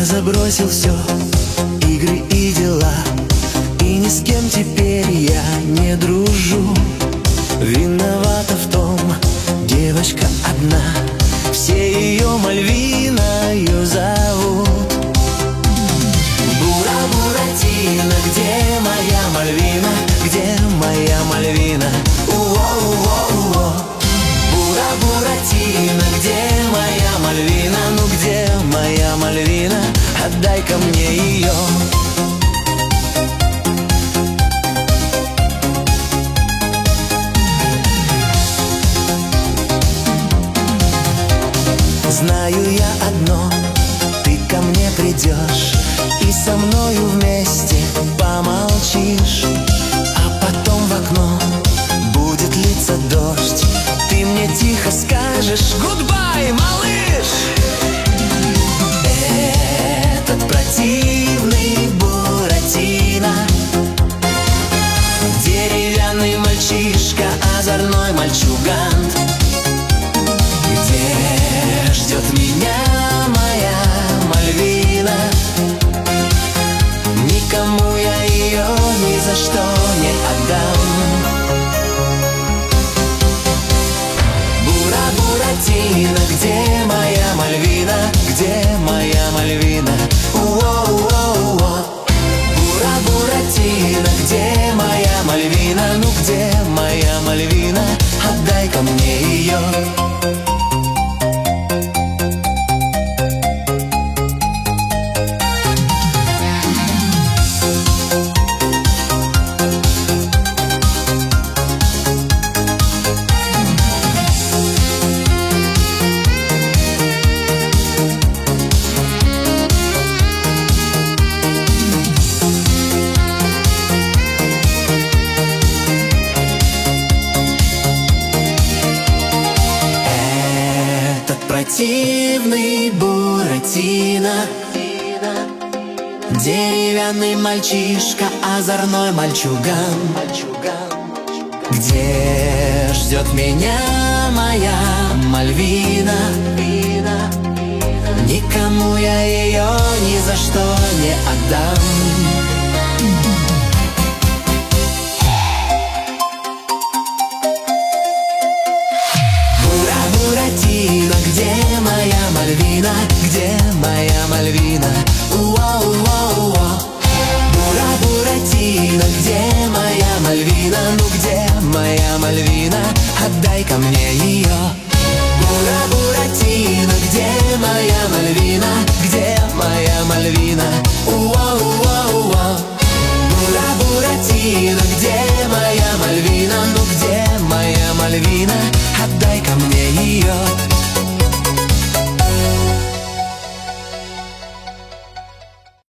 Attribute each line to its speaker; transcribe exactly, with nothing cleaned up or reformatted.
Speaker 1: забросил все, игры и дела, и ни с кем теперь я не дружу. Виновата в том девочка одна, все ее Мальвиною зовут. Бура-буратино, где моя Мальвина? Где моя Мальвина? Уо-уо-уо. Бура-буратино, где моя Мальвина? Ну где моя Мальвина? Отдай-ка мне ее. Знаю я одно, ты ко мне придешь и со мною вместе помолчишь, а потом в окно будет литься дождь, ты мне тихо скажешь «Гудбай, малыш!» Этот противный Буратино, деревянный мальчишка, озорной мальчуган, где ждет меня моя Мальвина? Никому я ее ни за что не отдам. Бура-буратино, где моя Мальвина? Где моя Мальвина? Уо-уо-уо. Бура-буратино, где моя Мальвина? Ну где моя Мальвина? Отдай-ка мне ее. Противный Буратино, деревянный мальчишка, озорной мальчуган, где ждет меня моя Мальвина? Никому я ее ни за что не отдам. Буратино, где моя Мальвина? Где моя Мальвина? Уо-уо-уо. Бура-буратино, где моя Мальвина? Ну где моя Мальвина? Отдай-ка мне ее. Бура-буратино, где моя Мальвина? Где моя Мальвина? Уо-уо-уо. Бура-буратино, где моя Мальвина? Ну где моя Мальвина?